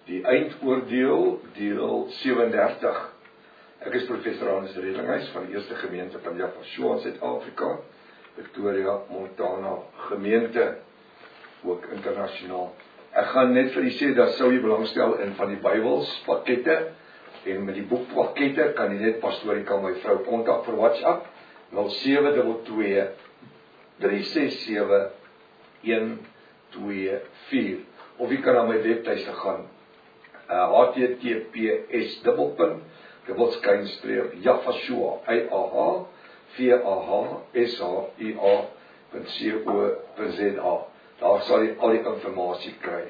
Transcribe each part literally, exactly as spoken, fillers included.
Die eindoordeel, deel sewendertig. Ek is professor Hannes Redlinghuis van die Eerste Gemeente van Jaffa in Suid-Afrika, Victoria, Montana gemeente, ook internasionaal. Ek gaan net vir u sê, dat sou u belangstel in van die Bybels, pakkette, en met die boekpakkette kan u net pastorie kan my vrou kontak vir WhatsApp, nul sewe twee twee, drie ses sewe, een twee vier, of u kan na my webtuiste gaan, uh, H T T P S dubbel punt, dubbelskynstreep, Jaffa, I A H, V A H, S H I A, C O Z A. Daar sal jy al die informasie kry.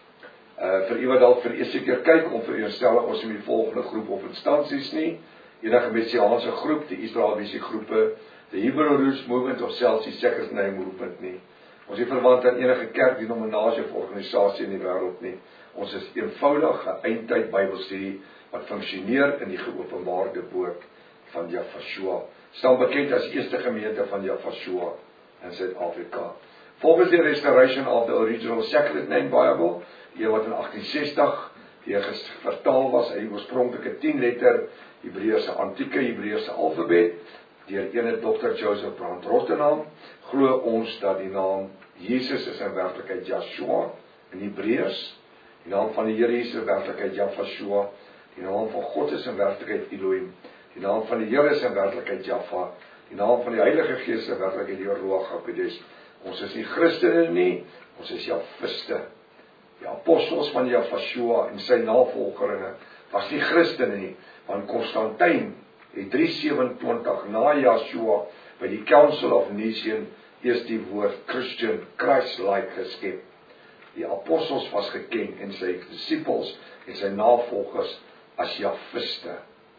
Uh, vir u wat dalk vir die eerste keer kyk, om vir u stel ons in die volgende groep of instansies nie, enige messiaanse groep, die Israel Visie groepe, die Hebrew Roots Movement of selfs die Second Name Movement nie. Ons is verwant aan enige kerk, denominasie of organisasie in die wêreld nie. Ons is eenvoudig 'n eindtyd Bybelstudie wat funksioneer in die geopenbaarde woord van Jaffa. Staan bekend as Eerste Gemeente van Jaffa in Suid-Afrika. Volgens die Restoration of the Original Sacred Name Bible, die wat in agtien sestig die vertaal was uit die oorspronklike tien letter Hebreëse antieke Hebreëse alfabet deur ene dokter Joseph Brand Rottenham, glo ons dat die naam Jesus is in werklikheid Yahshua in Hebreëus, die naam van die Here Jesus in werklikheid Jaffa, die naam van God is in werklikheid Elohim, die naam van die Here is in werklikheid Jaffa, die naam van die Heilige Gees in werklikheid die Ruach HaKodesh. Ons is nie Christene nie, ons is Jafiste. Die apostels van Jaffa en sy navolgeringe was nie Christene nie, want Konstantijn het drie sewenentwintig na Yahshua by die Council of Nicene eers die woord Christian, Christ-like geskep. Die apostels was geken en sy disciples en sy navolgers as Jafiste.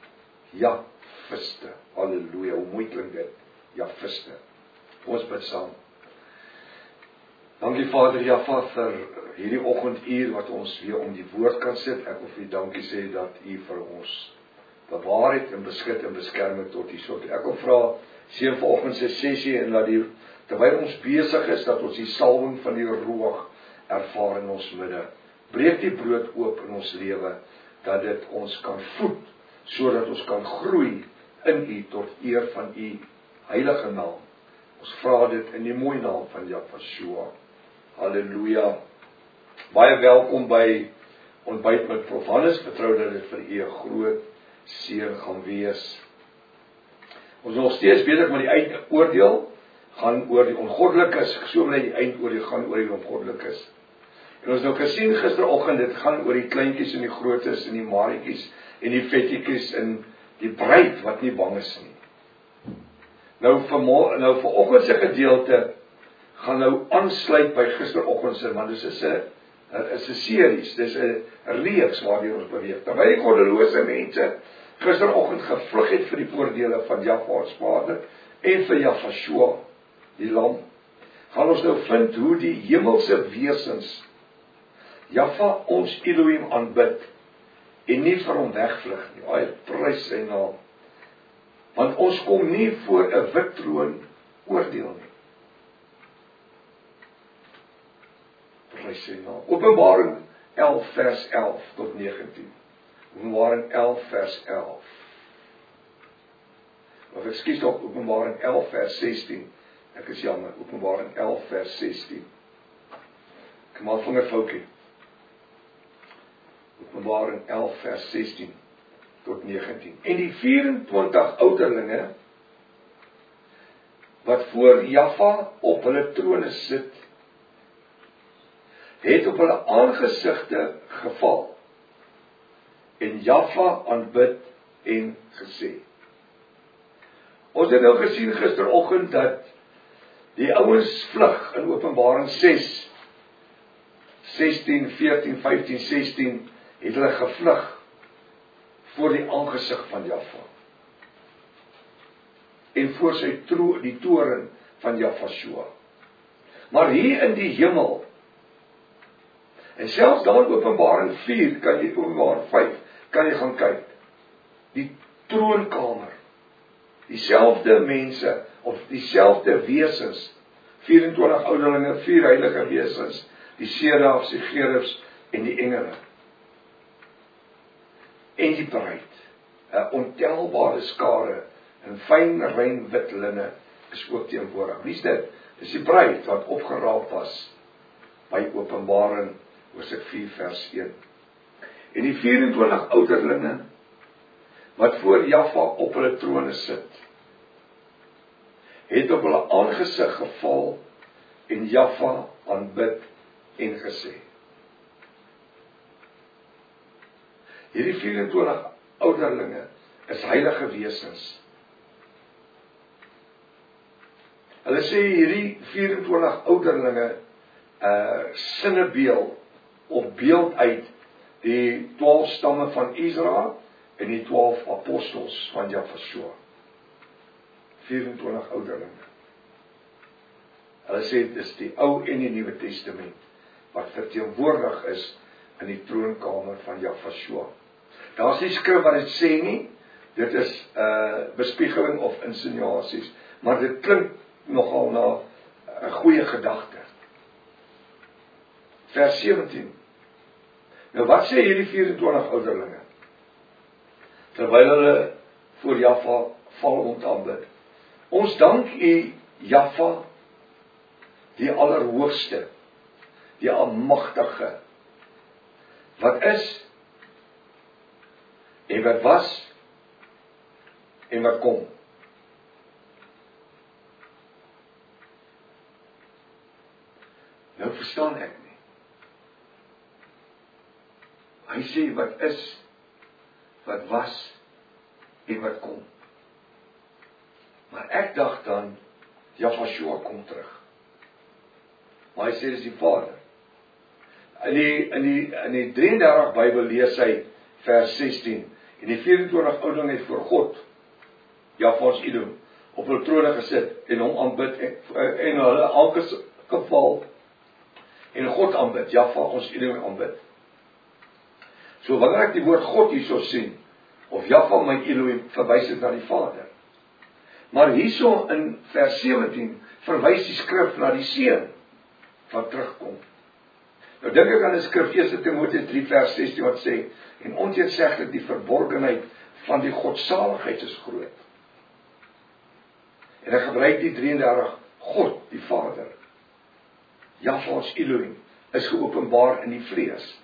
Jafiste. Halleluja, hoe mooi klink dit? Jafiste. Ons bid saam. Dankie Vader Jaffa vir hierdie oggenduur wat ons weer om die woord kan sit. Ek wil vir u dankie sê dat u vir ons bewaar het en beskik en beskerm het tot hierso. Ek wil vra, seën vanoggend se sessie en laat die, terwyl ons besig is, dat ons die salwing van die Ruach ervaar in ons midde. Breek die brood oop in ons lewe, dat dit ons kan voed, sodat ons kan groei in u tot eer van u heilige naam. Ons vra dit in die mooi naam van Jaffa. Halleluja. Baie welkom by ontbyt met Prof Hannes, vertrou dat dit vir u 'n groot seën gaan wees. Ons is nog steeds besig met die eindoordeel, gaan oor die ongoddelikes, so bly die eindoordeel gaan oor die ongoddelikes. En ons het nou gesien gisteroggend, dit gaan oor die kleintjies en die grootes en die maatjies en die vetjies en die bruid wat nie bang is nie. Nou vir nou vanoggend se gedeelte gaan nou aansluit by gisteroggend se, want dit is 'n is 'n series, dis 'n reeks waardeur ons beweeg. Terwyl die goddelose mense gisteroggend gevlug het vir die voordele van Jaffa ons Vader en vir Jaffa, die lam, gaan ons nou vind hoe die hemelse wesens Jaffa ons Elohim aanbid en nie vir hom wegvlug nie. Ai, prys sy naam. Want ons kom nie voor 'n wit troon oordeel nie. Prys sy naam. Openbaring elf vers elf tot negentien. Openbaring elf vers elf. Of ekskuus tog, Openbaring elf vers sestien. Ek is jammer, Openbaring elf vers sestien. Kom maar vingerfoutjie. Openbaring elf vers sestien tot negentien. En die vyf en twintig ouderlinge wat voor Jaffa op hulle trone sit, het op hulle aangesigte geval en Jaffa aanbid en gesê. Ons het nou gesien gisteroggend dat die ouens vlug in Openbaring ses, sestien, veertien, vyftien, sestien, het hulle gevlug voor die aangesig van Jaffa. En voor sy tro, die toren van Jaffa. Maar hier in die hemel, en selfs daar in Openbaring vier, kan jy Openbaring vyf, kan jy gaan kyk. Die troonkamer, dieselfde mense, of dieselfde wesens, vyf en twintig ouderlinge, vier heilige wesens, die serafs, die gerubs en die engele. en die bruid, 'n ontelbare skare in fyn rein wit linne is ook teenwoordig. Wie is dit? Dis die bruid wat opgeraap was by Openbaring hoofstuk vier vers een. En die vyf en twintig ouderlinge wat voor Jaffa op hulle trone sit, het op hulle aangesig geval en Jaffa aanbid en gesê. Hierdie vyf en twintig ouderlinge is heilige wesens. Hulle sê hierdie vyf en twintig ouderlinge uh, sinnebeeld of beeld uit die twaalf stamme van Israel en die twaalf apostels van Jaffa. vyf en twintig ouderlinge. Hulle sê dis die Ou en die Nuwe Testament wat verteenwoordig is in die troonkamer van Jaffa. Daar is nie skrif wat dit sê nie, dit is uh, bespiegeling of insinuasies, maar dit klink nogal na 'n goeie gedagte. Vers sewentien. Nou wat sê hierdie vyf en twintig ouderlinge? Terwyl hulle voor Jaffa val om te aanbid. Ons dank U, Jaffa, die Allerhoogste, die Almagtige, wat is, en wat was, en wat kom. Nou verstaan ek nie. Hy sê wat is, wat was, en wat kom. Maar ek dacht dan, Jaffa kom terug. Maar hy sê dis die Vader. In die, in die, in die drie en dertig Bybel lees hy vers sestien. En die vyf en twintig ouderlinge het voor God, Jaffa ons Edom, op hulle trone gesit en hom aanbid en, en hulle aangeval en God aanbid, Jaffa ons Edom aanbid. So wanneer ek die woord God hierso sien, of Jaffa my Elohim, verwys dit na die Vader. Maar hierso in vers sewentien verwys die skrif na die Seun wat terugkom. Nou dink ek aan die skrif eerste Timoteus drie vers sestien wat sê, en onteenseglik die verborgenheid van die godsaligheid is groot. En hy gebruik die drie en dertig, God, die Vader, Jaffa ons Elohim, is geopenbaar in die vlees.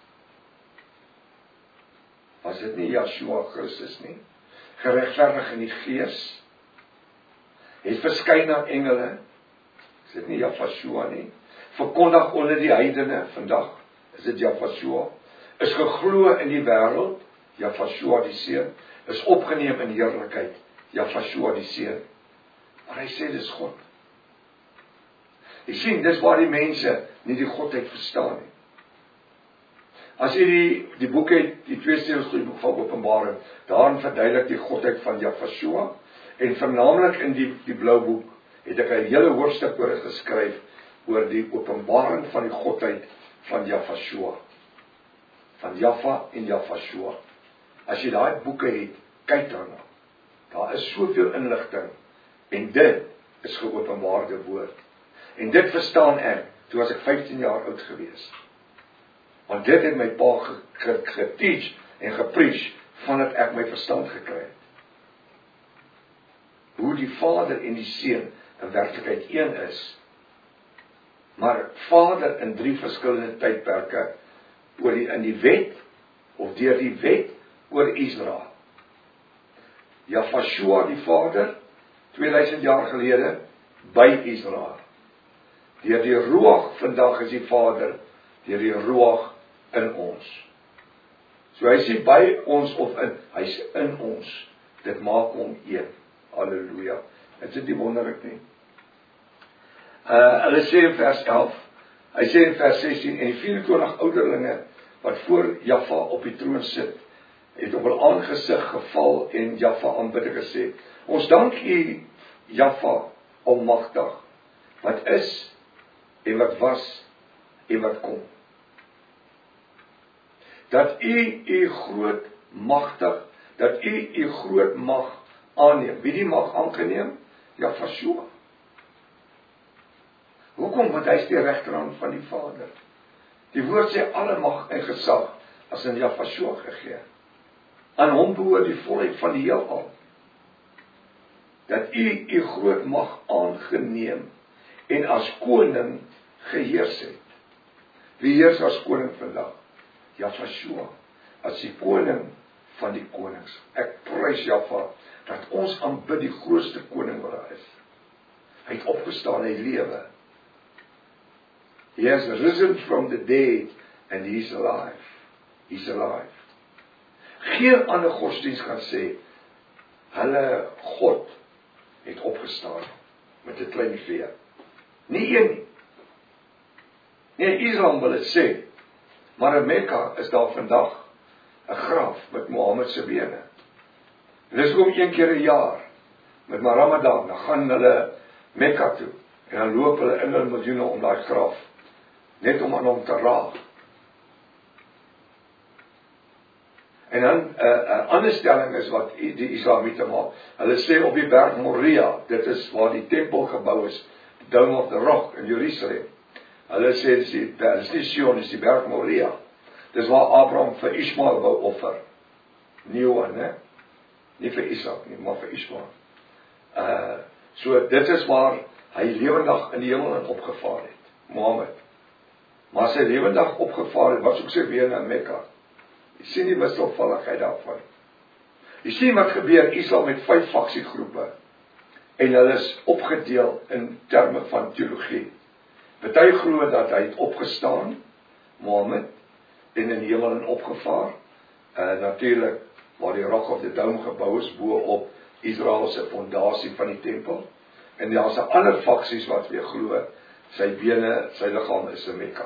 Was dit nie Yeshua Christus nie? Geregverdig in die gees, het verskyn aan engele, is dit nie Jaffa nie? Verkondig onder die heidene vandag, is dit Jaffa, is geglo in die wêreld, Jaffa die Seun, is opgeneem in heerlikheid, Jaffa die Seun. Maar hy sê dis God. Jy sien, dis waar die mense nie die Godheid verstaan nie. As jy die, die boek het, die twee steels die boek van Openbaring, daarin verduidelik die Godheid van Jaffa, en vernaamlik in die, die blou boek, het ek 'n hele hoofstuk oor geskryf, oor die openbaring van die Godheid van Jaffa, van Jaffa en Jaffa. As jy daai boeke het, kyk daarna. Daar is soveel inligting, en dit is geopenbaarde woord. En dit verstaan ek, toe was ek vyftien jaar oud gewees. Want dit het my pa geteach en gepreach, vandat ek my verstand gekry het. Hoe die Vader en die Seun in werklikheid een is, maar Vader in drie verskillende tydperke, oor die, in die wet, of deur die wet, oor Israel. Jaffa die Vader, tweeduisend jaar gelede, by Israel. Deur die Ruach vandag is die Vader, deur die Ruach in ons. So hy sê by ons of in, hy is in ons, dit maak hom een. Halleluja. Is dit nie wonderlik nie? Uh, hulle sê in vers elf, hy sê in vers sestien, en die vyf en twintig ouderlinge, wat voor Jaffa op die troon sit, het op hul aangesig geval en Jaffa aanbid en gesê, ons dank U, Jaffa, almagtig, wat is, en wat was, en wat kom. Dat U U groot magtig, dat U U groot mag aanneem. Wie die mag aangeneem? Jaffa. Hoekom? Want hy is die regterhand van die Vader. Die woord sê alle mag en gesag as in Jaffa gegee. Aan hom behoort die volheid van die heelal. Dat u u groot mag aangeneem en as koning geheers het. Wie heers as koning vandag? Jahwe, as die koning van die konings. Ek prys Jahwe dat ons aanbid die grootste koning wat daar is. Hy het opgestaan, hy lewe. He has risen from the dead and he is alive. He's alive. Geen ander godsdienst kan sê, hulle God het opgestaan met 'n klein vee. Nie een nie. Nee, Islam wil dit sê, maar in Mekka is daar vandag 'n graf met Mohammed se bene. En dis ook een keer 'n jaar, met maar Ramadan, dan gaan hulle Mekka toe, en dan loop hulle in hulle miljoene om daai graf, net om aan hom te raag. En dan 'n uh, uh, ander stelling is wat die Islamiete maak. Hulle sê op die berg Moria, dit is waar die tempel gebou is, die Dome of the Rock in Jerusalem. Hulle sê dis die, dis nie Sion, dis die berg Moria. Dis waar Abraham vir Ismael wou offer. Nie hoor, né? Nie vir Isak nie, maar vir Ismael. Uh, so dit is waar hy lewendig in die hemel in opgevaar het, Mohammed. Maar sy lewendig opgevaar het, was ook sy bene in Mekka. Jy sien die wisselvalligheid daarvan. Jy sien wat gebeur, Islam met vyf faksiegroepe, en hulle is opgedeel in terme van teologie. Party glo dat hy het opgestaan, Mohammed, en in die hemel in opgevaar, uh, natuurlik, waar die Rock of the Dome gebou is, bo op Israel se fondasie van die tempel, en daar is 'n ander faksies wat weer glo, sy bene, sy liggaam is in Mekka.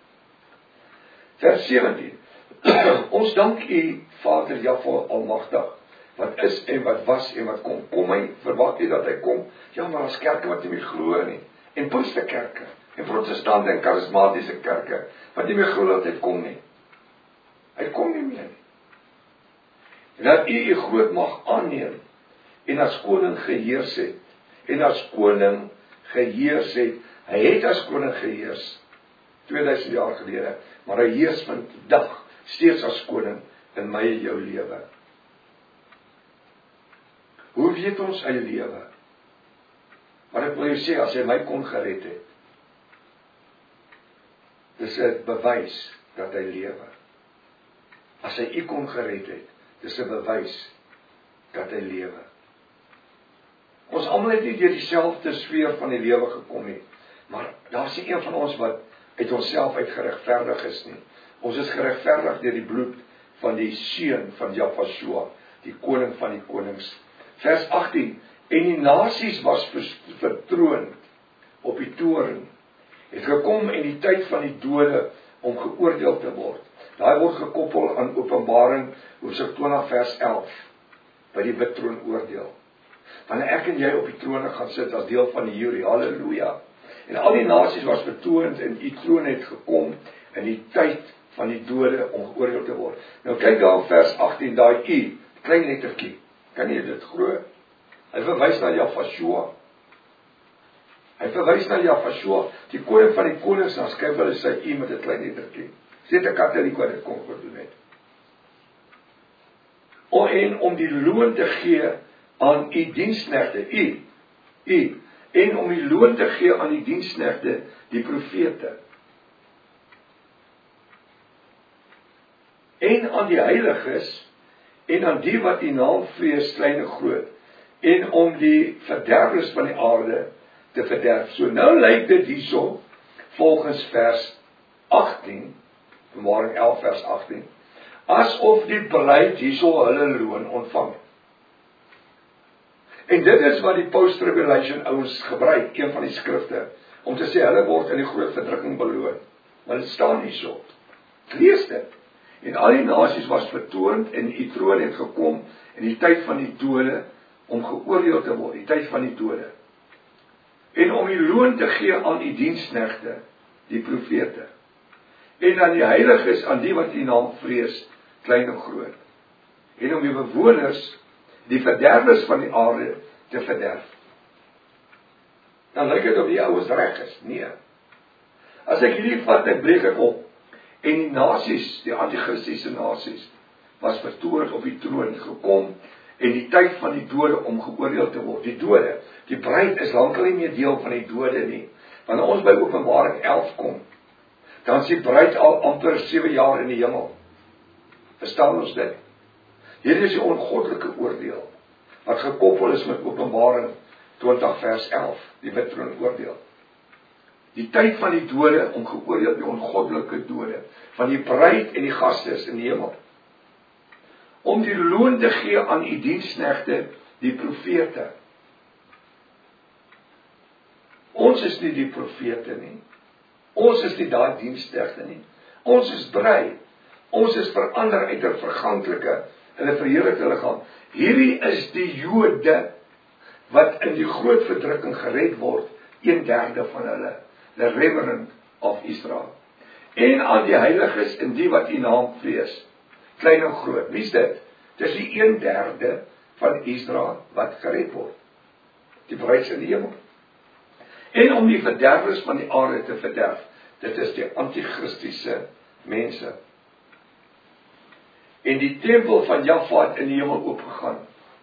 Vers sewentien. Ons dank u, Vader Jahwe Almagtig, wat is en wat was en wat kom. Kom hy, verwag jy dat hy kom? Ja, maar as kerke wat nie meer glo nie, en Pinksterkerke, en protestante en charismatiese kerke, wat nie meer glo dat hy kom nie. Hy kom nie meer nie. En dat u u groot mag aanneem, en as koning geheers het, en as koning geheers het, hy het as koning geheers, tweeduisend jaar gelede, maar hy heers vandag, steeds as koning, in my en jou lewe. Hoe weet ons hy lewe? Maar ek wil jou sê, as hy my kon gered het, dis 'n bewys dat hy lewe. As hy u kon gered het, dis 'n bewys dat hy lewe. Ons almal het nie deur dieselfde sfeer van die lewe gekom nie, maar daar is nie een van ons wat uit onsself uit geregverdig is nie. Ons is geregverdig deur die bloed van die seun van Jahwe, die koning van die konings. Vers agttien, en die nasies was vertroond op die toren, het gekom in die tyd van die dode om geoordeel te word. Daai word gekoppel aan Openbaring hoofstuk twintig vers elf, by die wit troon oordeel. Wanneer ek en jy op die trone gaan sit as deel van die jury, halleluja. En al die nasies was vertoond en die troon het gekom in die tyd van die dode om geoordeel te word. Nou kyk daar op vers agttien, daai u, klein lettertjie. Kan jy dit glo? Hy verwys na Jahwe. Hy verwys na Jahwe, die koning van die konings, dan skryf hulle sy u met 'n klein lettertjie. Sê te Katoliek wat dit kon gedoen het. O, en om die loon te gee aan u diensknegte, u, u, en om die loon te gee aan die diensknegte, die profete. En aan die heiliges, en aan die wat die naam vrees, klein en groot, en om die verderwers van die aarde te verderf. So nou lyk dit hierso, volgens vers agttien, Openbaring elf vers agttien, asof die bruid hierso hulle loon ontvang. En dit is wat die post-tribulation ouens gebruik, een van die skrifte, om te sê, hulle word in die groot verdrukking beloon. Maar dit staan hierso. Lees dit. En al die nasies was vertoond, en die troon het gekom, in die tyd van die dode, om geoordeel te word, die tyd van die dode. En om die loon te gee aan die diensknegte, die profete. En aan die heiliges, aan die wat die naam vrees, klein en groot. En om die bewoners, die verderwers van die aarde, te verderf. Dan lyk dit of die ouens reg is. Nee. As ek hierdie vat, ek breek ek op. En die nasies, die antichristiese nasies, was vertoond op die troon gekom en die tyd van die dode om geoordeel te word. Die dode, die bruid is lankal nie meer deel van die dode nie. Wanneer ons by Openbaring elf kom, dan is die bruid al amper sewe jaar in die hemel. Verstaan ons dit? Hier is die ongoddelike oordeel, wat gekoppel is met Openbaring twintig vers elf, die wittroon oordeel. Die tyd van die dode om geoordeel die ongoddelike dode, van die bruid en die gaste is in die hemel. Om die loon te gee aan die diensknegte, die profete. Ons is nie die profete nie. Ons is nie daai diensknegte nie. Ons is bruid. Ons is verander uit 'n verganklike en 'n verheerlikte liggaam. Hierdie is die Jode wat in die groot verdrukking gered word, een derde van hulle, the remnant of Israel. En aan die heiliges en die wat U naam vrees, klein en groot. Wie is dit? Dis die een derde van Israel wat gered word. Die bruid in die hemel. En om die verderwers van die aarde te verderf. Dit is die antichristiese mense. En die tempel van Jahwe het in die hemel oopgegaan.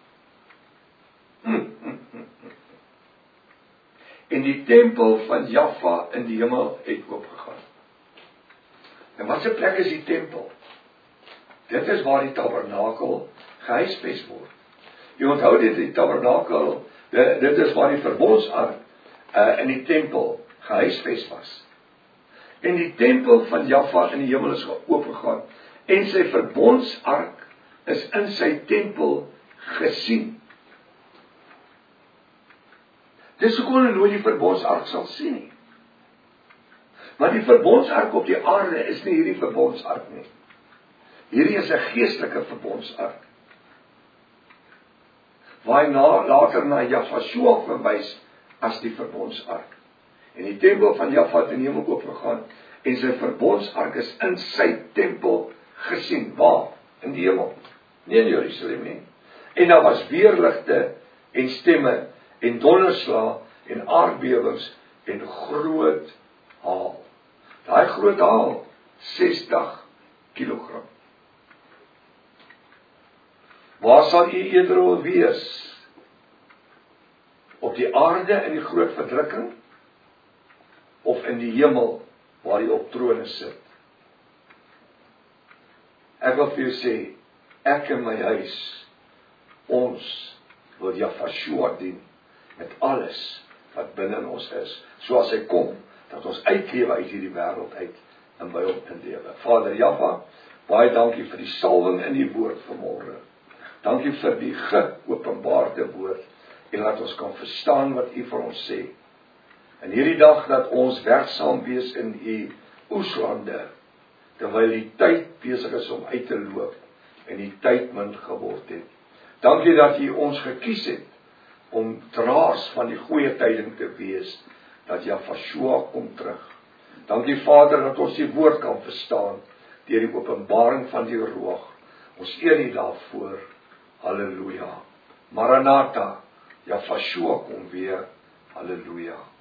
Hm, hm, hm, hm. En die tempel van Jahwe in die hemel het oopgegaan. En wat se plek is die tempel? Dit is waar die tabernakel gehuisves word. Jy onthou dit, die tabernakel, dit, dit is waar die verbondsark uh, in die tempel gehuisves was. En die tempel van Jahwe in die hemel is oopgegaan. En sy verbondsark is in sy tempel gesien. Dis hoekom hulle nooit die verbondsark sal sien nie. Maar die verbondsark op die aarde is nie hierdie verbondsark nie. Hierdie is 'n geestelike verbondsark. Waar hy na, later na Jahwe verwys as die verbondsark. En die tempel van Jahwe het in die hemel oopgegaan en sy verbondsark is in sy tempel gesien. Waar? In die hemel. Nie in Jerusalem nie. En daar was weerligte en stemme en donderslae en aardbewings en groot haal. Daai groot haal, sestig kilogram. Waar sal u eerder wil wees? Op die aarde in die groot verdrukking? Of in die hemel waar hy op trone sit? Ek wil vir jou sê, ek en my huis, ons wil Jahwe dien met alles wat binne in ons is, soos hy kom, dat ons uitlewe uit hierdie wêreld uit en by hom inlewe. Vader Jahwe, baie dankie vir die salwing in die woord vanmôre. Dankie vir die geopenbaarde woord en laat ons kan verstaan wat u vir ons sê. En hierdie dag dat ons werksaam wees in u oeslande, terwyl die tyd besig is om uit te loop en die tyd min geword het. Dankie dat u ons gekies het om draers van die goeie tyding te wees, dat Jahwe kom terug. Dankie Vader dat ons die woord kan verstaan deur die openbaring van die Ruach. Ons eer u daarvoor. Halleluja. Maranatha, Jahwe kom weer. Halleluja.